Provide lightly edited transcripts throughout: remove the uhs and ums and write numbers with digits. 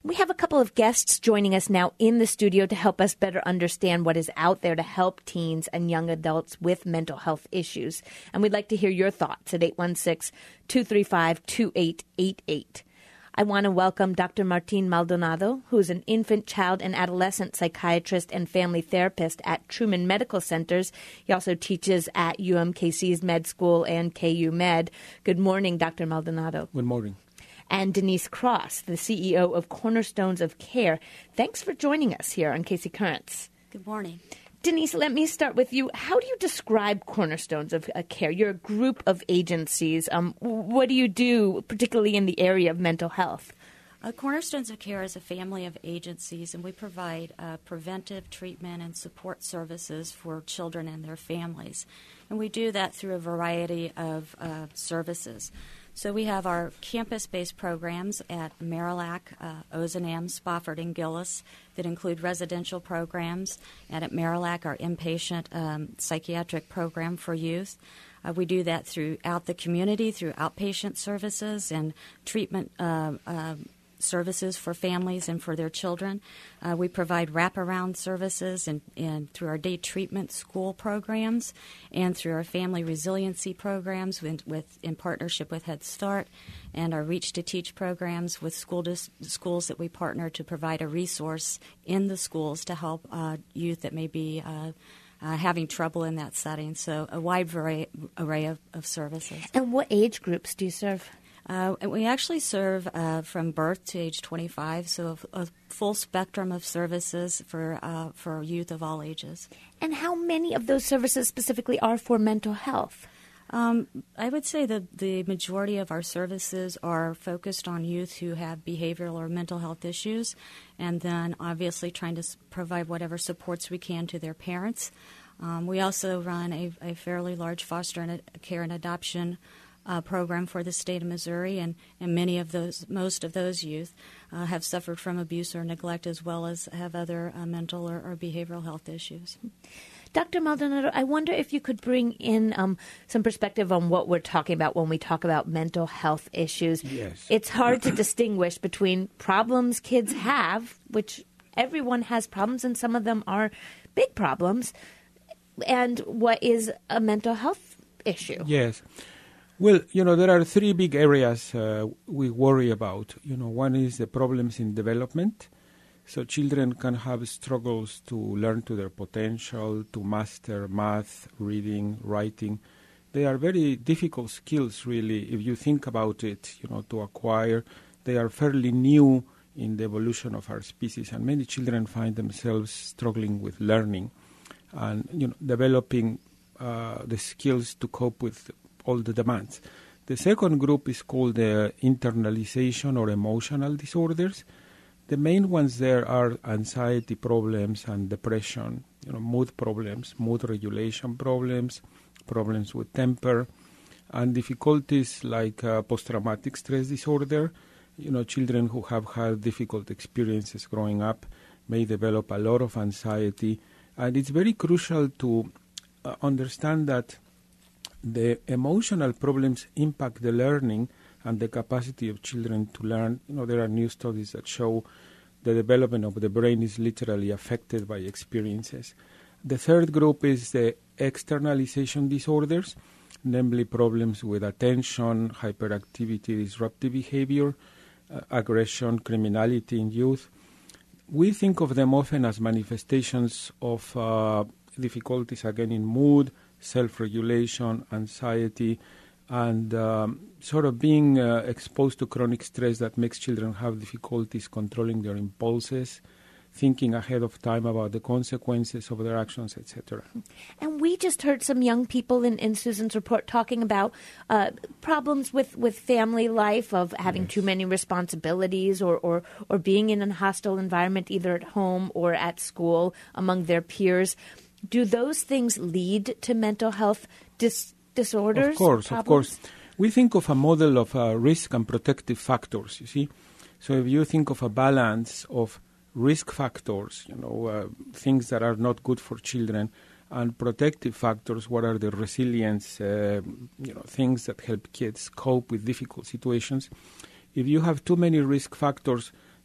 We have a couple of guests joining us now in the studio to help us better understand what is out there to help teens and young adults with mental health issues. And we'd like to hear your thoughts at 816-235-2888. I want to welcome Dr. Martin Maldonado, who is an infant, child, and adolescent psychiatrist and family therapist at Truman Medical Centers. He also teaches at UMKC's Med School and KU Med. Good morning, Dr. Maldonado. Good morning. And Denise Cross, the CEO of Cornerstones of Care. Thanks for joining us here on KC Currents. Good morning. Denise, let me start with you. How do you describe Cornerstones of Care? You're a group of agencies. What do you do, particularly in the area of mental health? Cornerstones of Care is a family of agencies, and we provide preventive treatment and support services for children and their families. And we do that through a variety of services. So we have our campus-based programs at Marillac, Ozanam, Spofford, and Gillis that include residential programs, and at Marillac, our inpatient psychiatric program for youth. We do that throughout the community through outpatient services and treatment services for families and for their children. We provide wraparound services and through our day treatment school programs and through our family resiliency programs in partnership with Head Start, and our Reach to Teach programs with schools that we partner to provide a resource in the schools to help youth that may be having trouble in that setting. So a wide array of services. And what age groups do you serve? We actually serve from birth to age 25, so a full spectrum of services for youth of all ages. And how many of those services specifically are for mental health? I would say that the majority of our services are focused on youth who have behavioral or mental health issues, and then obviously trying to provide whatever supports we can to their parents. We also run a fairly large foster care and adoption program for the state of Missouri, and most of those youth have suffered from abuse or neglect, as well as have other mental or behavioral health issues. Dr. Maldonado, I wonder if you could bring in some perspective on what we're talking about when we talk about mental health issues. Yes. It's hard to distinguish between problems kids have, which everyone has problems, and some of them are big problems, and what is a mental health issue. Yes. Well, there are three big areas we worry about. One is the problems in development. So children can have struggles to learn to their potential, to master math, reading, writing. They are very difficult skills, really, if you think about it, to acquire. They are fairly new in the evolution of our species, and many children find themselves struggling with learning and, developing the skills to cope with all the demands. The second group is called the internalization or emotional disorders. The main ones there are anxiety problems and depression, mood problems, mood regulation problems, problems with temper, and difficulties like post-traumatic stress disorder. Children who have had difficult experiences growing up may develop a lot of anxiety, and it's very crucial to understand that the emotional problems impact the learning and the capacity of children to learn. There are new studies that show the development of the brain is literally affected by experiences. The third group is the externalization disorders, namely problems with attention, hyperactivity, disruptive behavior, aggression, criminality in youth. We think of them often as manifestations of difficulties, again, in mood, self-regulation, anxiety, and sort of being exposed to chronic stress that makes children have difficulties controlling their impulses, thinking ahead of time about the consequences of their actions, etc. And we just heard some young people in Susan's report talking about problems with family life, of having too many responsibilities or being in a hostile environment, either at home or at school among their peers. Do those things lead to mental health disorders? Of course. We think of a model of risk and protective factors, you see. So if you think of a balance of risk factors, things that are not good for children, and protective factors, what are the resilience, things that help kids cope with difficult situations. If you have too many risk factors,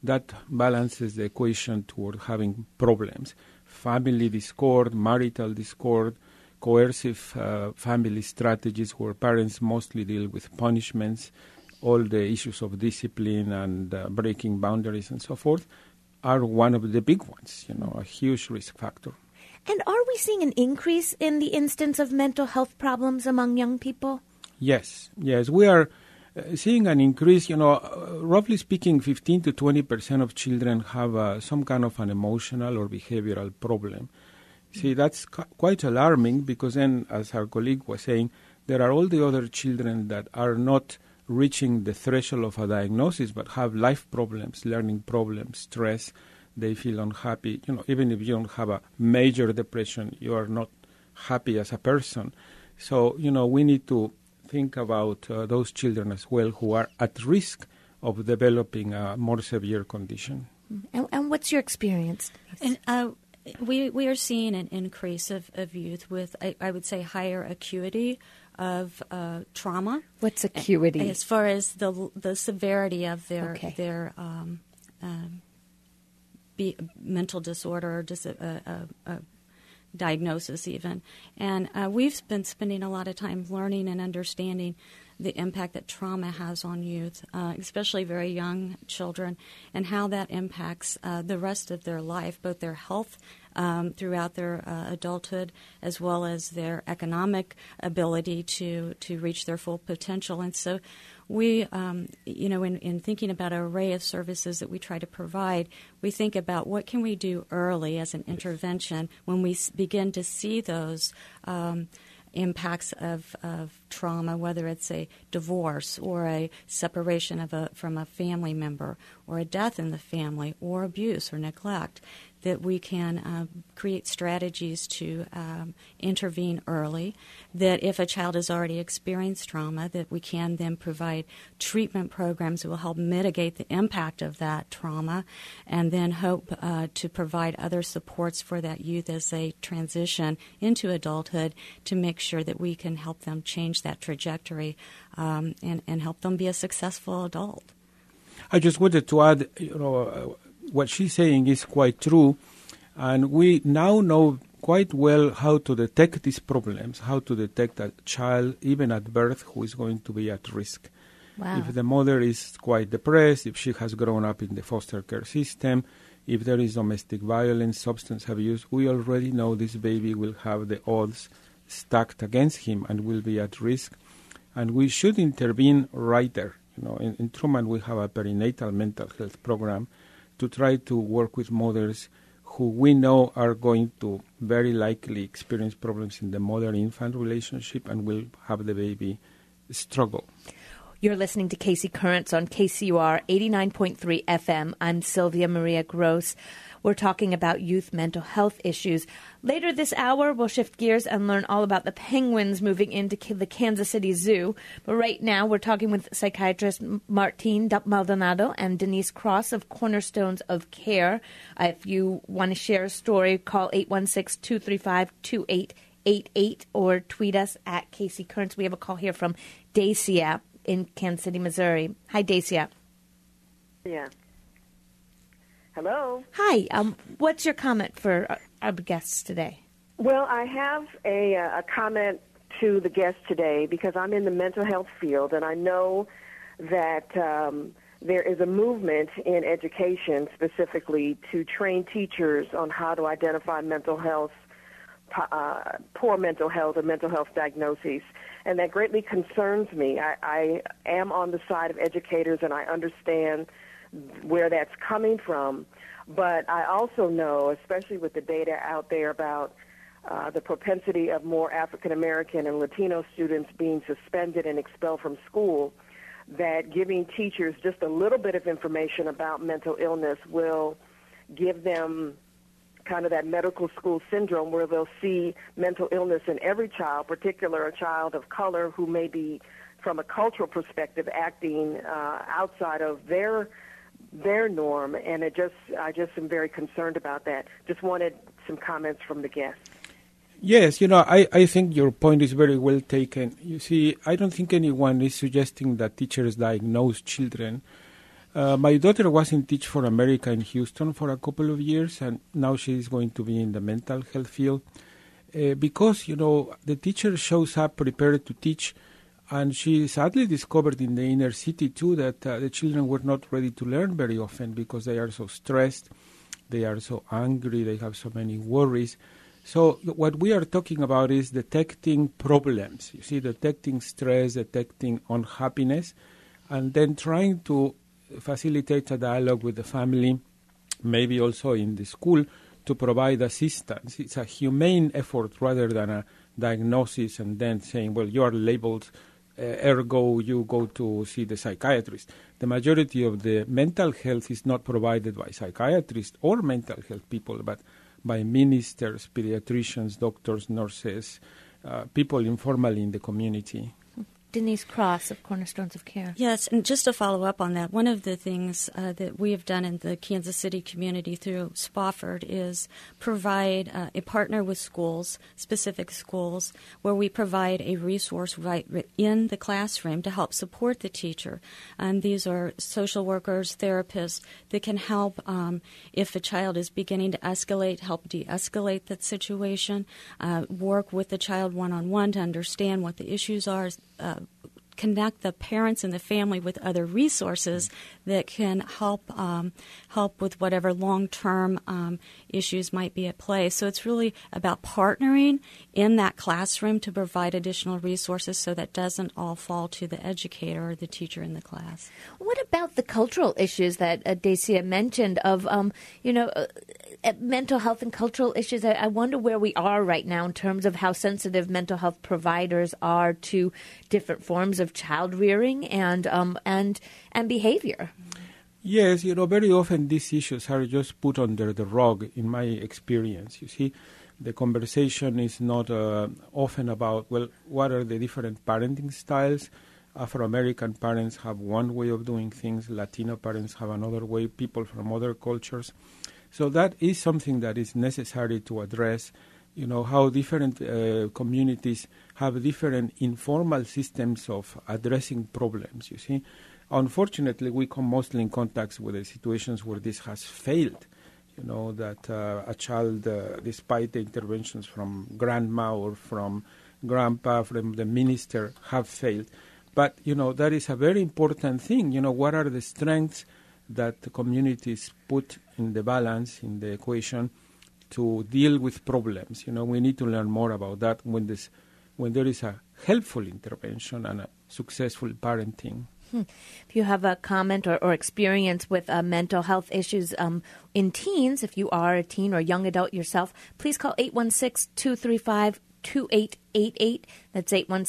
that balances the equation toward having problems. Family discord, marital discord, coercive family strategies where parents mostly deal with punishments, all the issues of discipline and breaking boundaries and so forth are one of the big ones, a huge risk factor. And are we seeing an increase in the instance of mental health problems among young people? Yes, we are seeing an increase. Roughly speaking, 15 to 20% of children have some kind of an emotional or behavioral problem. See, that's quite alarming because then, as our colleague was saying, there are all the other children that are not reaching the threshold of a diagnosis but have life problems, learning problems, stress. They feel unhappy. Even if you don't have a major depression, you are not happy as a person. So, we need to think about those children as well who are at risk of developing a more severe condition. And what's your experience? And we are seeing an increase of youth with, I would say, higher acuity of trauma. What's acuity? As far as the severity of their mental disorder or diagnosis even. And we've been spending a lot of time learning and understanding the impact that trauma has on youth, especially very young children, and how that impacts the rest of their life, both their health throughout their adulthood, as well as their economic ability to reach their full potential. And so we, in thinking about an array of services that we try to provide, we think about what can we do early as an intervention when we begin to see those impacts of trauma, whether it's a divorce or a separation from a family member or a death in the family or abuse or neglect, that we can create strategies to intervene early, that if a child has already experienced trauma, that we can then provide treatment programs that will help mitigate the impact of that trauma, and then hope to provide other supports for that youth as they transition into adulthood to make sure that we can help them change that trajectory and help them be a successful adult. I just wanted to add, what she's saying is quite true, and we now know quite well how to detect these problems, how to detect a child, even at birth, who is going to be at risk. Wow. If the mother is quite depressed, if she has grown up in the foster care system, if there is domestic violence, substance abuse, we already know this baby will have the odds stacked against him and will be at risk. And we should intervene right there. In Truman we have a perinatal mental health program to try to work with mothers who we know are going to very likely experience problems in the mother-infant relationship and will have the baby struggle. You're listening to Casey Currents on KCUR 89.3 FM. I'm Sylvia Maria Gross. We're talking about youth mental health issues. Later this hour, we'll shift gears and learn all about the penguins moving into the Kansas City Zoo. But right now, we're talking with psychiatrist Martine Maldonado and Denise Cross of Cornerstones of Care. If you want to share a story, call 816-235-2888 or tweet us at Casey Currents. We have a call here from Dacia in Kansas City, Missouri. Hi, Dacia. Yeah. Hello. Hi. What's your comment for our guests today? Well, I have a comment to the guest today because I'm in the mental health field, and I know that there is a movement in education specifically to train teachers on how to identify mental health, poor mental health or mental health diagnoses, and that greatly concerns me. I am on the side of educators, and I understand where that's coming from, but I also know, especially with the data out there about the propensity of more African American and Latino students being suspended and expelled from school, that giving teachers just a little bit of information about mental illness will give them kind of that medical school syndrome where they'll see mental illness in every child, particularly a child of color who may be, from a cultural perspective, acting outside of their norm, and I just am very concerned about that. Just wanted some comments from the guest. Yes, I think your point is very well taken. You see, I don't think anyone is suggesting that teachers diagnose children. My daughter was in Teach for America in Houston for a couple of years, and now she's going to be in the mental health field. Because, the teacher shows up prepared to teach, and she sadly discovered in the inner city, too, that the children were not ready to learn very often because they are so stressed, they are so angry, they have so many worries. So what we are talking about is detecting problems, detecting stress, detecting unhappiness, and then trying to facilitate a dialogue with the family, maybe also in the school, to provide assistance. It's a humane effort rather than a diagnosis and then saying, well, you are labeled, ergo you go to see the psychiatrist. The majority of the mental health is not provided by psychiatrists or mental health people, but by ministers, pediatricians, doctors, nurses, people informally in the community. Denise Cross of Cornerstones of Care. Yes, and just to follow up on that, one of the things that we have done in the Kansas City community through Spofford is provide a partner with schools, specific schools, where we provide a resource right in the classroom to help support the teacher. And these are social workers, therapists that can help if a child is beginning to escalate, help de-escalate that situation, work with the child one-on-one to understand what the issues are, connect the parents and the family with other resources that can help with whatever long-term issues might be at play. So it's really about partnering in that classroom to provide additional resources so that doesn't all fall to the educator or the teacher in the class. What about the cultural issues that Dacia mentioned of, mental health and cultural issues? I wonder where we are right now in terms of how sensitive mental health providers are to different forms of child rearing and behavior. Yes, very often these issues are just put under the rug, in my experience. You see, the conversation is not often about, well, what are the different parenting styles? Afro-American parents have one way of doing things, Latino parents have another way, people from other cultures. So that is something that is necessary to address, how different communities have different informal systems of addressing problems, you see. Unfortunately, we come mostly in contact with the situations where this has failed, that a child, despite the interventions from grandma or from grandpa, from the minister, have failed. But, that is a very important thing. What are the strengths that the communities put in the balance, in the equation, to deal with problems? We need to learn more about that when there is a helpful intervention and a successful parenting. If you have a comment or experience with mental health issues in teens, if you are a teen or young adult yourself, please call 816-235-2888. That's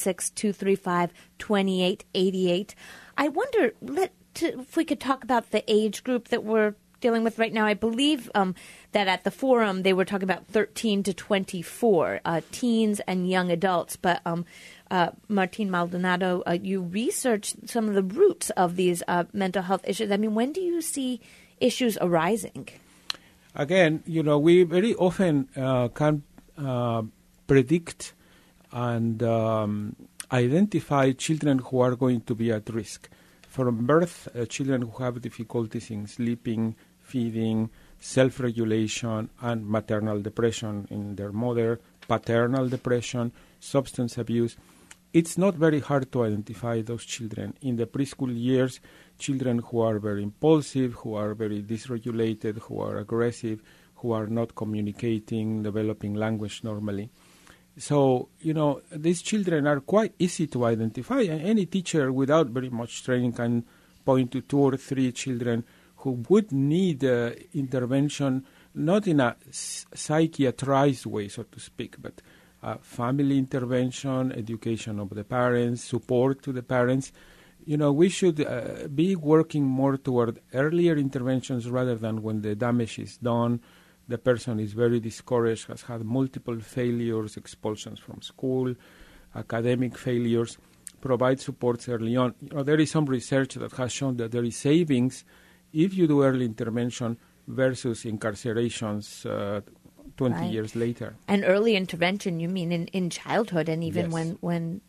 816-235-2888. I wonder if we could talk about the age group that we're dealing with right now. I believe that at the forum they were talking about 13 to 24, teens and young adults. But Martin Maldonado, you researched some of the roots of these mental health issues. I mean, when do you see issues arising? Again, we very often can predict and identify children who are going to be at risk. From birth, children who have difficulties in sleeping, feeding, self-regulation, and maternal depression in their mother, paternal depression, substance abuse. It's not very hard to identify those children. In the preschool years, children who are very impulsive, who are very dysregulated, who are aggressive, who are not communicating, developing language normally. So, these children are quite easy to identify. Any teacher without very much training can point to 2 or 3 children who would need intervention, not in a psychiatrized way, so to speak, but family intervention, education of the parents, support to the parents. We should be working more toward earlier interventions rather than when the damage is done. The person is very discouraged, has had multiple failures, expulsions from school, academic failures. Provide supports early on. There is some research that has shown that there is savings if you do early intervention versus incarcerations 20 years later. And early intervention, you mean in childhood, and even yes. when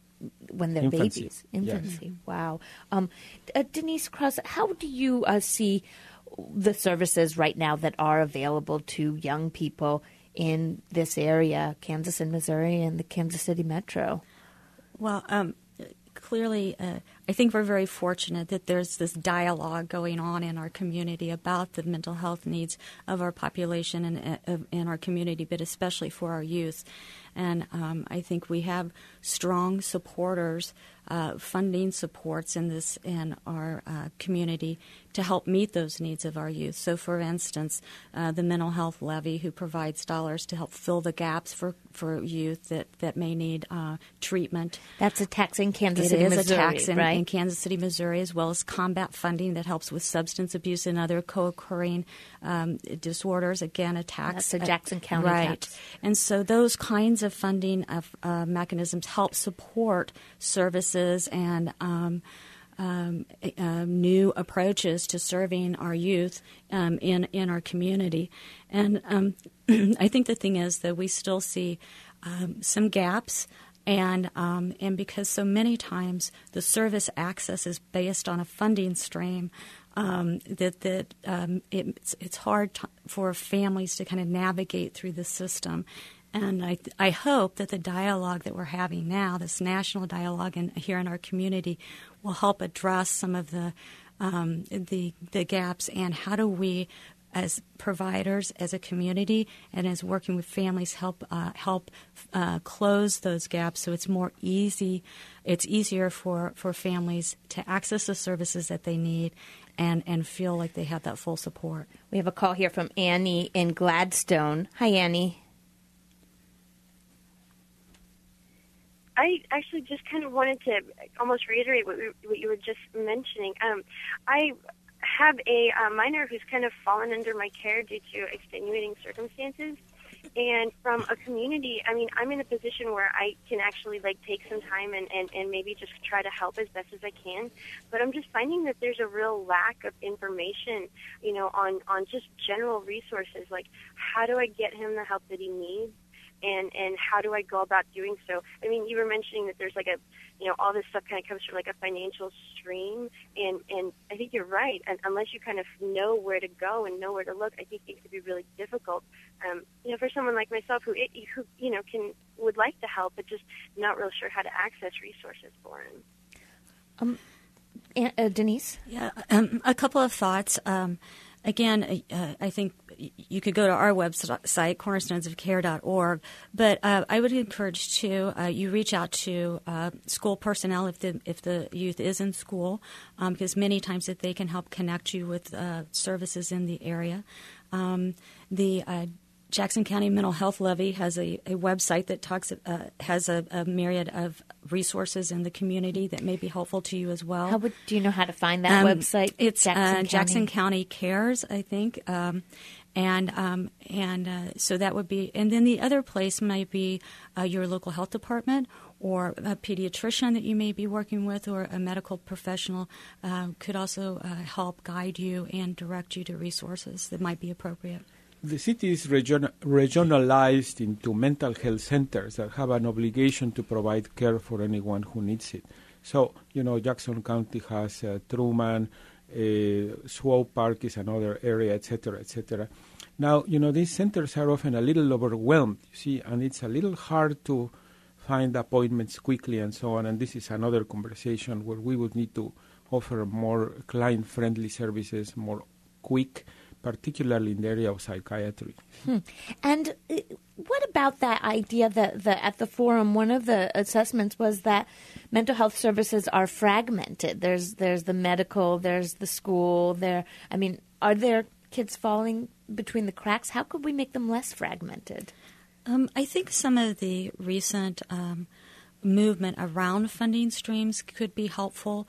when they're Infancy. babies. Infancy. Yes. Wow. Denise Cross, how do you see the services right now that are available to young people in this area, Kansas and Missouri and the Kansas City Metro? Well, clearly, I think we're very fortunate that there's this dialogue going on in our community about the mental health needs of our population and in our community, but especially for our youth. And I think we have strong supporters, funding supports in our community to help meet those needs of our youth. So, for instance, the Mental Health Levy, who provides dollars to help fill the gaps for youth that may need treatment. That's a tax in Kansas City, Missouri, It is a tax right? in Kansas City, Missouri, as well as combat funding that helps with substance abuse and other co-occurring disorders. Again, a tax. That's a Jackson County right. tax. And so those kinds of funding mechanisms help support services and new approaches to serving our youth in our community. And I think the thing is that we still see some gaps. And because so many times the service access is based on a funding stream, it's hard for families to kind of navigate through the system. And I hope that the dialogue that we're having now, this national dialogue here in our community, will help address some of the gaps. And how do we, as providers, as a community, and as working with families, help close those gaps so it's more easy. It's easier for families to access the services that they need and feel like they have that full support. We have a call here from Annie in Gladstone. Hi, Annie. I actually just kind of wanted to almost reiterate what you were just mentioning. I have a minor who's kind of fallen under my care due to extenuating circumstances. And from a community, I mean, I'm in a position where I can actually, take some time and maybe just try to help as best as I can. But I'm just finding that there's a real lack of information, on just general resources, like how do I get him the help that he needs? And how do I go about doing so? I mean, you were mentioning that there's all this stuff kind of comes from a financial stream, and I think you're right. And unless you kind of know where to go and know where to look, I think it could be really difficult. For someone like myself who would like to help, but just not real sure how to access resources for him. Denise? Yeah, a couple of thoughts. Again, I think you could go to our website, cornerstonesofcare.org, but I would encourage you reach out to school personnel if the youth is in school, because many times that they can help connect you with services in the area. The Jackson County Mental Health Levy has a website that has a myriad of resources in the community that may be helpful to you as well. Do you know how to find that website? It's Jackson County Cares, I think. So that would be, and then the other place might be your local health department or a pediatrician that you may be working with, or a medical professional could also help guide you and direct you to resources that might be appropriate. The city is regionalized into mental health centers that have an obligation to provide care for anyone who needs it. So, Jackson County has Truman, Swope Park is another area, et cetera, et cetera. Now, these centers are often a little overwhelmed, you see, and it's a little hard to find appointments quickly and so on. And this is another conversation where we would need to offer more client-friendly services, more quick, particularly in the area of psychiatry. And what about that idea that at the forum, one of the assessments was that mental health services are fragmented. There's the medical, there's the school. Are there kids falling between the cracks? How could we make them less fragmented? I think some of the recent movement around funding streams could be helpful.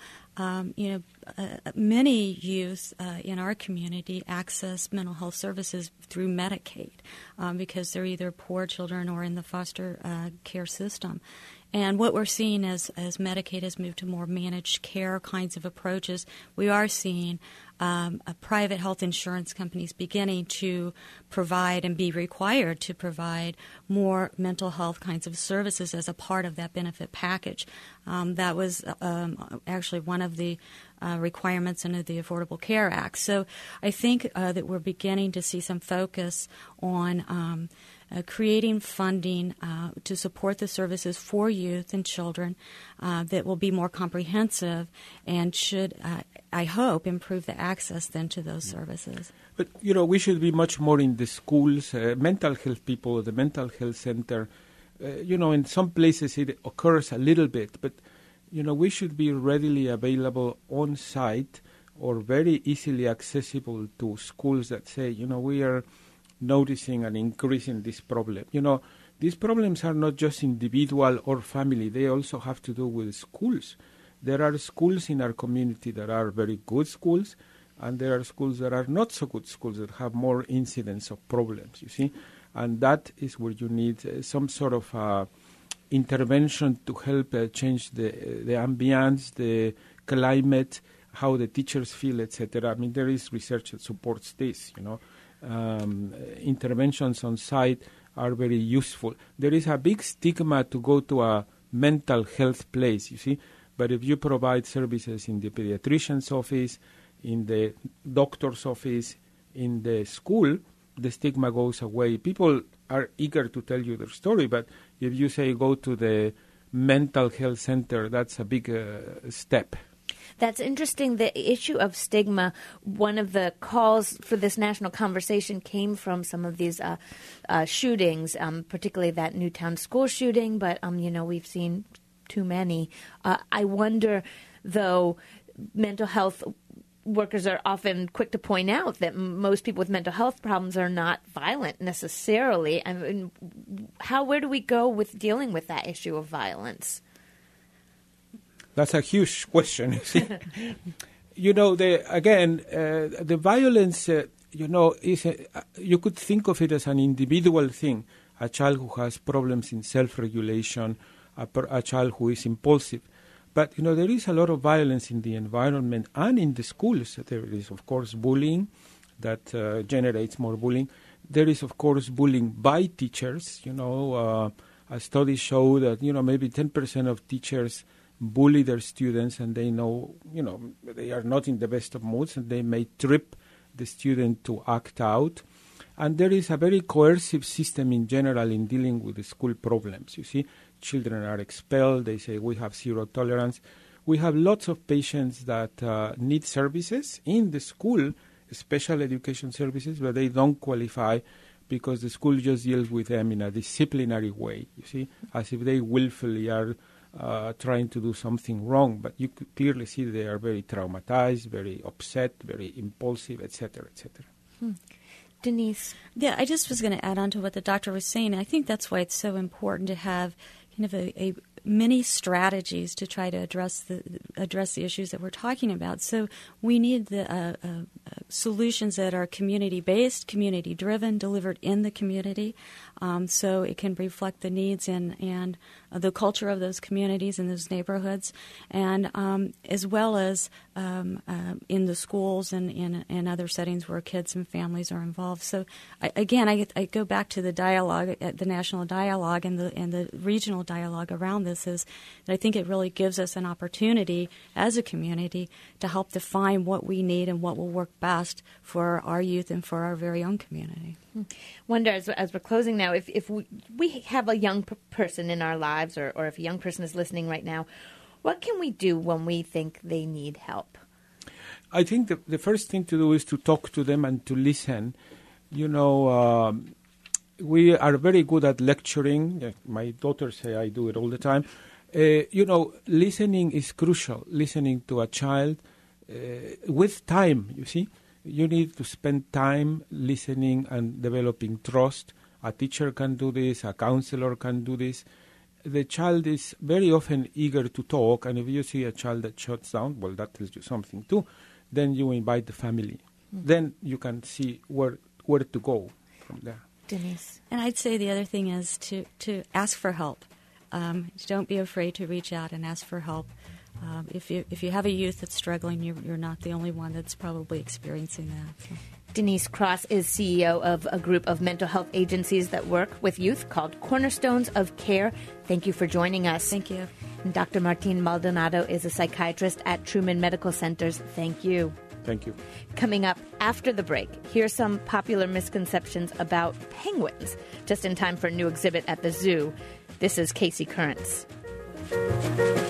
Many youth in our community access mental health services through Medicaid because they're either poor children or in the foster care system. And what we're seeing as Medicaid has moved to more managed care kinds of approaches, we are seeing private health insurance companies beginning to provide and be required to provide more mental health kinds of services as a part of that benefit package. That was actually one of the requirements under the Affordable Care Act. So I think that we're beginning to see some focus on creating funding to support the services for youth and children that will be more comprehensive and should, I hope, improve the access then to those services. But, we should be much more in the schools, mental health people, the mental health center. In some places it occurs a little bit, but, we should be readily available on site or very easily accessible to schools that say, we are noticing an increase in this problem. These problems are not just individual or family. They also have to do with schools. There are schools in our community that are very good schools, and there are schools that are not so good schools that have more incidents of problems, you see. And that is where you need some sort of intervention to help change the ambience, the climate, how the teachers feel, etc. I mean, there is research that supports this, interventions on site are very useful. There is a big stigma to go to a mental health place, you see, but if you provide services in the pediatrician's office, in the doctor's office, in the school, the stigma goes away. People are eager to tell you their story, but if you say go to the mental health center, that's a big step. That's interesting. The issue of stigma, one of the calls for this national conversation came from some of these shootings, particularly that Newtown school shooting, but, we've seen too many. I wonder, though, mental health workers are often quick to point out that most people with mental health problems are not violent necessarily. I mean, where do we go with dealing with that issue of violence? That's a huge question. The violence, is you could think of it as an individual thing. A child who has problems in self-regulation, a child who is impulsive. But, there is a lot of violence in the environment and in the schools. There is, of course, bullying that generates more bullying. There is, of course, bullying by teachers. A study showed that, maybe 10% of teachers bully their students, and they know, they are not in the best of moods, and they may trip the student to act out. And there is a very coercive system in general in dealing with the school problems. You see, children are expelled. They say we have zero tolerance. We have lots of patients that need services in the school, special education services, but they don't qualify because the school just deals with them in a disciplinary way, you see, as if they willfully are trying to do something wrong. But you could clearly see they are very traumatized, very upset, very impulsive, etc., etc. Denise? Yeah, I just was going to add on to what the doctor was saying. I think that's why it's so important to have kind of a many strategies to try to address the issues that we're talking about. So we need the solutions that are community-based, community-driven, delivered in the community, so it can reflect the needs and the culture of those communities and those neighborhoods, and as well as in the schools and in other settings where kids and families are involved. So I go back to the dialogue, the national dialogue and the regional dialogue around this, is that I think it really gives us an opportunity as a community to help define what we need and what will work best for our youth and for our very own community. Wonder, as we're closing now, if we have a young person in our lives, or if a young person is listening right now, what can we do when we think they need help? I think the first thing to do is to talk to them and to listen. We are very good at lecturing. My daughters say I do it all the time. Listening is crucial. Listening to a child with time, you see. You need to spend time listening and developing trust. A teacher can do this. A counselor can do this. The child is very often eager to talk, and if you see a child that shuts down, well, that tells you something too. Then you invite the family. Then you can see where to go from there. Denise? And I'd say the other thing is to ask for help. don't be afraid to reach out and ask for help. If you have a youth that's struggling, you're not the only one that's probably experiencing that. So. Denise Cross is CEO of a group of mental health agencies that work with youth called Cornerstones of Care. Thank you for joining us. Thank you. And Dr. Martin Maldonado is a psychiatrist at Truman Medical Centers. Thank you. Thank you. Coming up after the break, here's some popular misconceptions about penguins, just in time for a new exhibit at the zoo. This is Casey Currents.